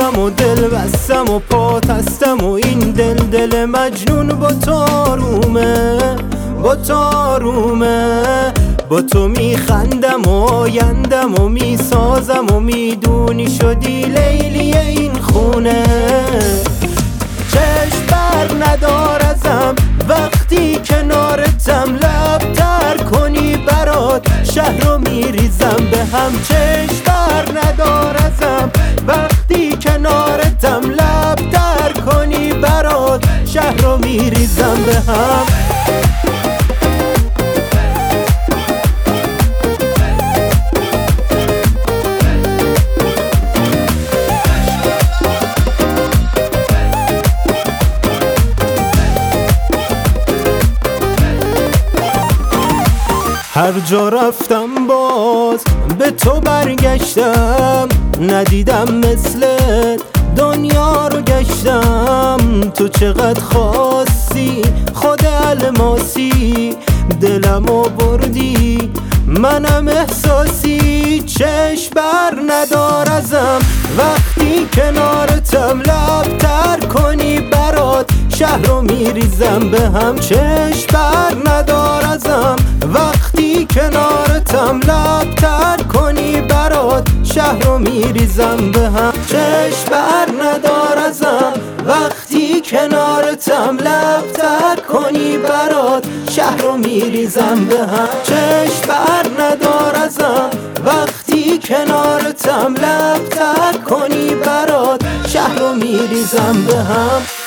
هستم و دل بستم و پاتستم و این دل مجنون با تارومه با تو میخندم و آیندم و میسازم و میدونی شدی لیلی این خونه. چشم بر ندار ازم وقتی کنارتم، لب تر کنی برات شهر رو میریزم به هم. چشم بر ندار ازم وقتی کنارتم، لب تر کنی برات شهر رو میریزم به هم. هر جا رفتم باز به تو برگشتم، ندیدم مثلت دنیا رو گشتم. تو چقدر خاصی خود الماسی، دلمو بردی منم احساسی. چشم بر ندار ازم وقتی کنارتم، لب تر کنی برات شهر رو میریزم به هم. چشم بر ندار ازم وقتی کنارتم، لب تر کنی برات شهر رو میریزم به هم. چشم بر ندار ازم وقتی کنارتم، لب تر کنی برات شهر رو میریزم به هم. چشم بر ندار ازم وقتی کنارتم، لب تر کنی برات شهر رو میریزم به هم.